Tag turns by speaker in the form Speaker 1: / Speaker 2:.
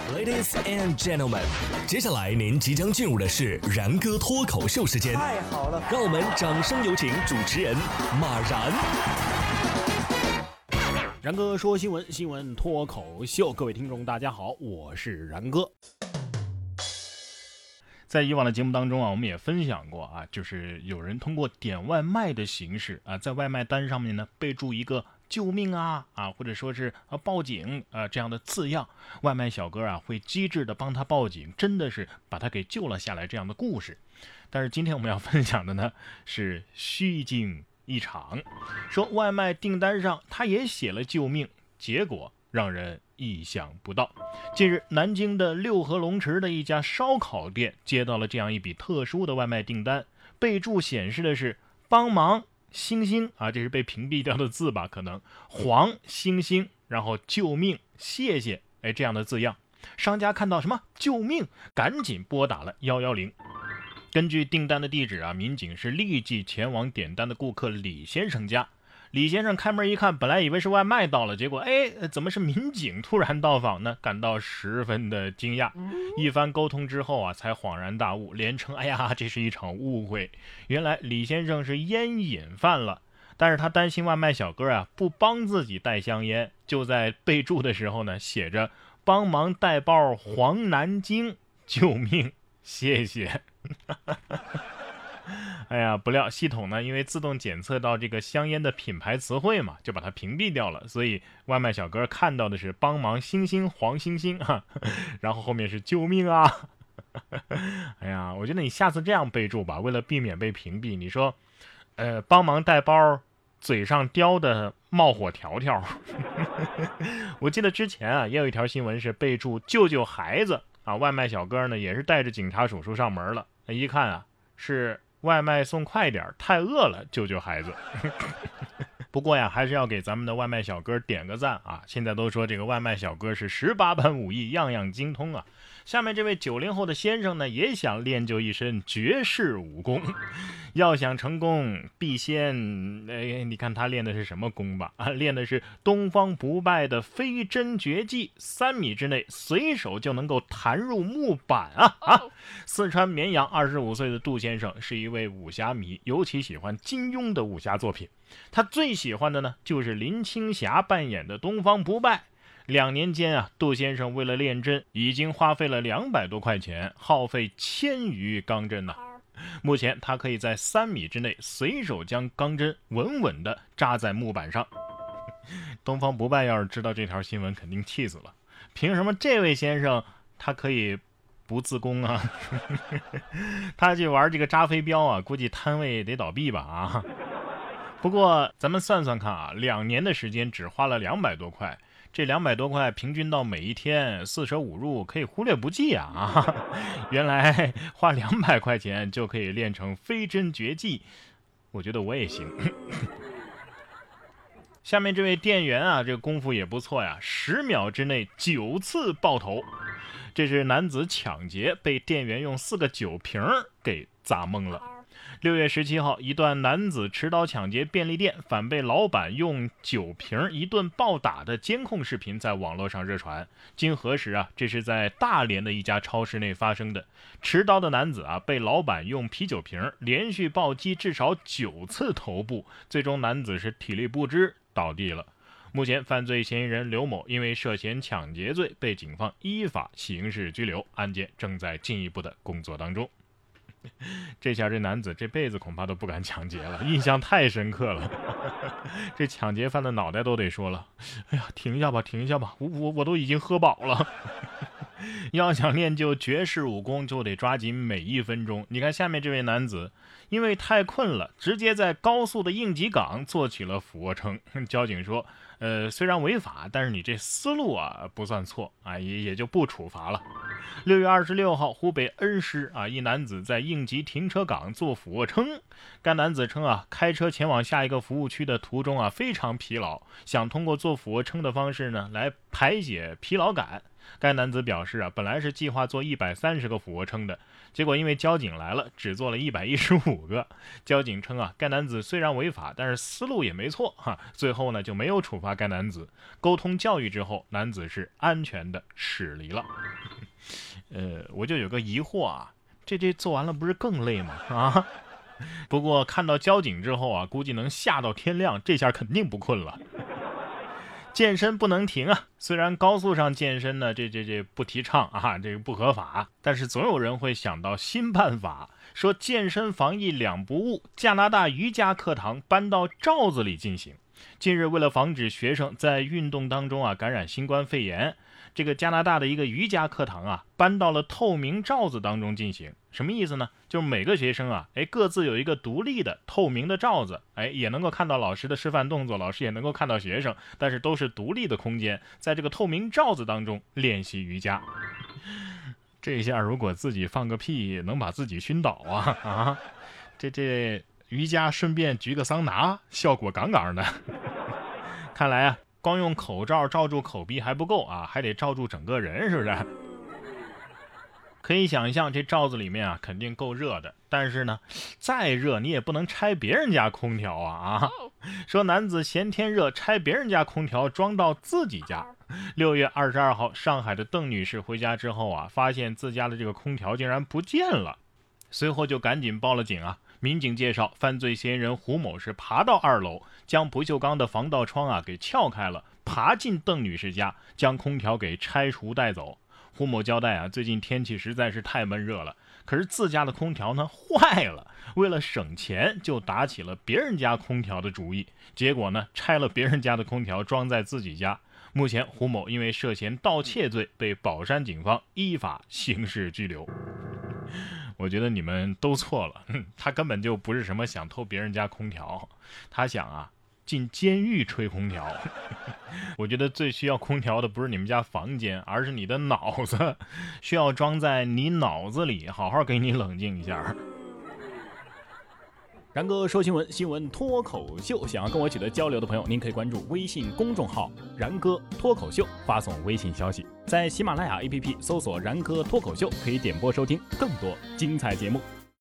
Speaker 1: Ladies and gentlemen， 接下来您即将进入的是然哥脱口秀时间。
Speaker 2: 太好了，
Speaker 1: 让我们掌声有请主持人马然。
Speaker 3: 然哥说新闻，新闻脱口秀，各位听众大家好，我是然哥。在以往的节目当中啊，我们也分享过啊，就是有人通过点外卖的形式啊，在外卖单上面呢备注一个救命啊，或者说是报警这样的字样，外卖小哥啊会机智的帮他报警，真的是把他给救了下来这样的故事。但是今天我们要分享的呢是虚惊一场，说外卖订单上他也写了救命，结果让人意想不到。近日，南京的六合龙池的一家烧烤店接到了这样一笔特殊的外卖订单，备注显示的是帮忙星星这是被屏蔽掉的字吧，可能黄星星，然后救命谢谢这样的字样。商家看到什么救命，赶紧拨打了110。根据订单的地址民警是立即前往点单的顾客李先生家。李先生开门一看，本来以为是外卖到了，结果怎么是民警突然到访呢？感到十分的惊讶。一番沟通之后才恍然大悟，连称这是一场误会。原来李先生是烟瘾犯了，但是他担心外卖小哥不帮自己带香烟，就在备注的时候呢写着帮忙带包黄南京，救命谢谢。不料系统呢因为自动检测到这个香烟的品牌词汇嘛，就把它屏蔽掉了，所以外卖小哥看到的是帮忙星星黄星星然后后面是救命啊。我觉得你下次这样备注吧，为了避免被屏蔽，你说帮忙带包嘴上叼的冒火条条。我记得之前也有一条新闻是备注救救孩子外卖小哥呢也是带着警察叔叔上门了，一看是外卖送快点，太饿了，救救孩子。不过还是要给咱们的外卖小哥点个赞现在都说这个外卖小哥是18般武艺，样样精通下面这位90后的先生呢，也想练就一身绝世武功。要想成功，必先你看他练的是什么功吧？练的是东方不败的飞针绝技，3米之内随手就能够弹入木板四川绵阳25岁的杜先生是一位武侠迷，尤其喜欢金庸的武侠作品。他最喜欢的呢就是林青霞扮演的东方不败。2年间杜先生为了练针已经花费了200多块钱，耗费1000余钢针目前他可以在3米之内随手将钢针稳稳地扎在木板上。东方不败要是知道这条新闻肯定气死了，凭什么这位先生他可以不自宫他去玩这个扎飞镖估计摊位得倒闭吧不过咱们算算看2年的时间只花了200多块，这200多块平均到每一天4舍5入可以忽略不计原来花200块钱就可以练成飞针绝技，我觉得我也行。下面这位店员这个功夫也不错10秒之内9次爆头。这是男子抢劫被店员用4个酒瓶给砸懵了。6月17号，一段男子持刀抢劫便利店，反被老板用酒瓶一顿暴打的监控视频在网络上热传。经核实这是在大连的一家超市内发生的。持刀的男子被老板用啤酒瓶连续暴击至少9次头部，最终男子是体力不支倒地了。目前犯罪嫌疑人刘某因为涉嫌抢劫罪被警方依法刑事拘留，案件正在进一步的工作当中。这下这男子这辈子恐怕都不敢抢劫了，印象太深刻了。这抢劫犯的脑袋都得说了，停一下吧，停一下吧，我都已经喝饱了。要想练就绝世武功，就得抓紧每1分钟。你看下面这位男子，因为太困了，直接在高速的应急岗做起了俯卧撑。交警说虽然违法，但是你这思路不算错也就不处罚了。6月26号，湖北恩施一男子在应急停车岗做俯卧撑。该男子称开车前往下一个服务区的途中非常疲劳，想通过做俯卧撑的方式呢来排解疲劳感。 该男子表示本来是计划做130个俯卧撑的，结果因为交警来了，只做了115个。交警称该男子虽然违法，但是思路也没错最后呢就没有处罚该男子。沟通教育之后，男子是安全的驶离了。我就有个疑惑这做完了不是更累吗？不过看到交警之后估计能吓到天亮，这下肯定不困了。健身不能停虽然高速上健身呢，这不提倡这个不合法，但是总有人会想到新办法，说健身防疫两不误，加拿大瑜伽课堂搬到罩子里进行。近日，为了防止学生在运动当中感染新冠肺炎，这个加拿大的一个瑜伽课堂搬到了透明罩子当中进行。什么意思呢？就是每个学生各自有一个独立的透明的罩子，也能够看到老师的示范动作，老师也能够看到学生，但是都是独立的空间，在这个透明罩子当中练习瑜伽。这下如果自己放个屁能把自己熏倒这瑜伽顺便举个桑拿，效果杠杠的。看来光用口罩罩住口鼻还不够还得罩住整个人，是不是？可以想象这罩子里面肯定够热的，但是呢再热你也不能拆别人家空调说男子嫌天热拆别人家空调装到自己家。6月22号，上海的邓女士回家之后发现自家的这个空调竟然不见了，随后就赶紧报了警民警介绍，犯罪嫌疑人胡某是爬到2楼，将不锈钢的防盗窗给撬开了，爬进邓女士家，将空调给拆除带走。胡某交代最近天气实在是太闷热了，可是自家的空调呢坏了，为了省钱就打起了别人家空调的主意，结果呢拆了别人家的空调装在自己家。目前胡某因为涉嫌盗窃罪被宝山警方依法刑事拘留。我觉得你们都错了，他根本就不是什么想偷别人家空调，他想进监狱吹空调。我觉得最需要空调的不是你们家房间，而是你的脑子，需要装在你脑子里，好好给你冷静一下。
Speaker 2: 然哥说新闻，新闻脱口秀。想要跟我取得交流的朋友，您可以关注微信公众号然哥脱口秀，发送微信消息，在喜马拉雅 APP 搜索然哥脱口秀，可以点播收听更多精彩节目。